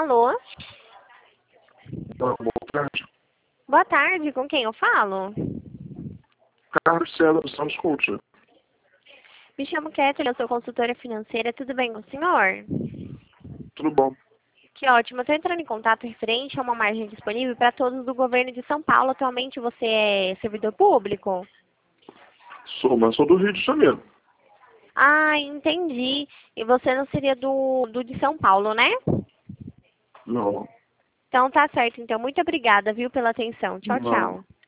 Alô? Boa tarde. Boa tarde, com quem eu falo? Carlos César dos Santos Couto. Me chamo Kathleen, eu sou consultora financeira, tudo bem com o senhor? Tudo bom? Que ótimo, eu estou entrando em contato referente a uma margem disponível para todos do governo de São Paulo. Atualmente você é servidor público? Mas sou do Rio de Janeiro. Ah, entendi. E você não seria do de São Paulo, né? Não. Então tá certo, então. Muito obrigada, viu, pela atenção. Tchau, Não. tchau.